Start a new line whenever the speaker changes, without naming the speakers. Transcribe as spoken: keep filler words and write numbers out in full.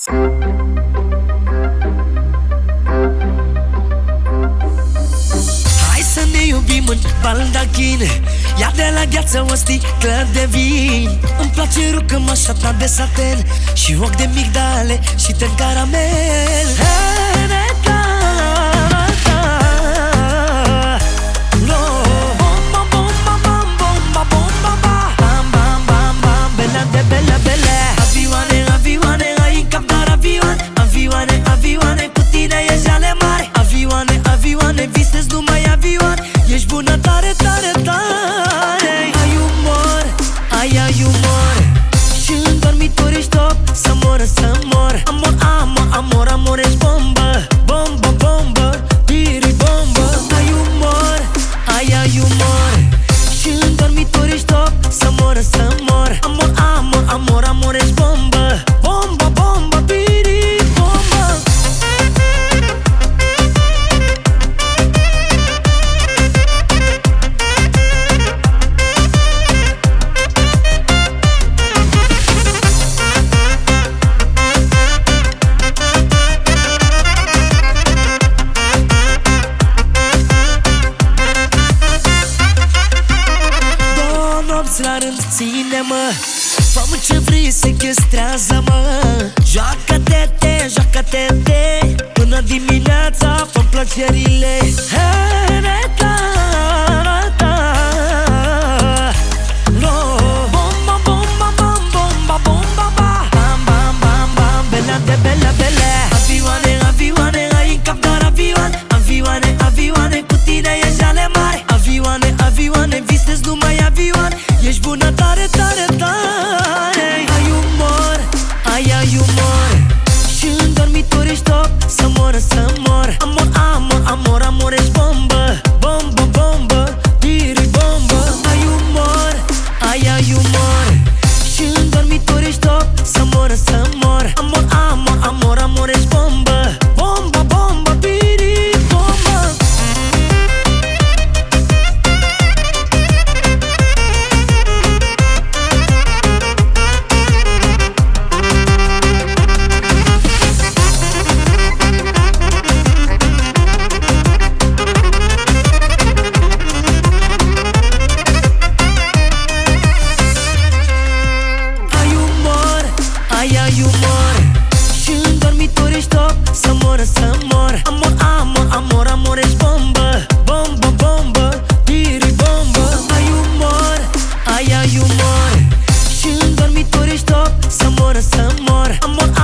Hai să ne iubim în baldachin, ia de la gheață o sticlă de vin. Îmi place rucămașa ta de saten și ochi de migdale și ten caramel. Avioane, avioane, ai în cap doar avioane. Avioane, avioane, cu tine e jale mare. Avioane, avioane, visezi numai avioane. Ești bună tare, tare, tare. Ai umor, ai, ai umor. Și în dormitor ești top, să mor, să mor. Amor, amor, amor, amor, ești bombă. Bombă, bombă, tiri bombă. Ai umor, ai, ai umor. Și în dormitor ești top, să mor, să mor. Amor, amor, amor, amor, ești bombă. Bombă, bombă, tiri bombă. Două nopți la rând, ține-mă, fă-mă ce vrei, sequestrează-mă. Joacă-te, te, joacă-te-te, până dimineața fă-mi plăcerile. Hereta, ta, no. Bomba, bomba, bam, bomba, bomba, ba. Bam, bam, bam, bam, belea de belea, belea. Avioane, avioane, ai în cap doar avioane. Avioane, avioane, cu tine e jale mare. Avioane, avioane, visezi numai avioane. Ești bună tare, tare, tare. Ai umor, ai, ai umor. Și în dormitor ești top, să mor, să mor. Amor, amor, amor, amor, ești bombă. Bombă, bombă, tiri bombă. Ai umor, ai, ai umor. Și în dormitor ești top, să mor, să mor. Amor, amor, amor, amor, ești bombă. Bombă, bombă, tiri bombă. Ai, ai umor. Și în dormitor ești top, să mor, să mor. Amor, amor, amor, amor, ești bombă. Bombă, bombă, tiri bombă. Ai umor, ai, ai umor. Și în dormitor ești top, să mor, să mor. Amor,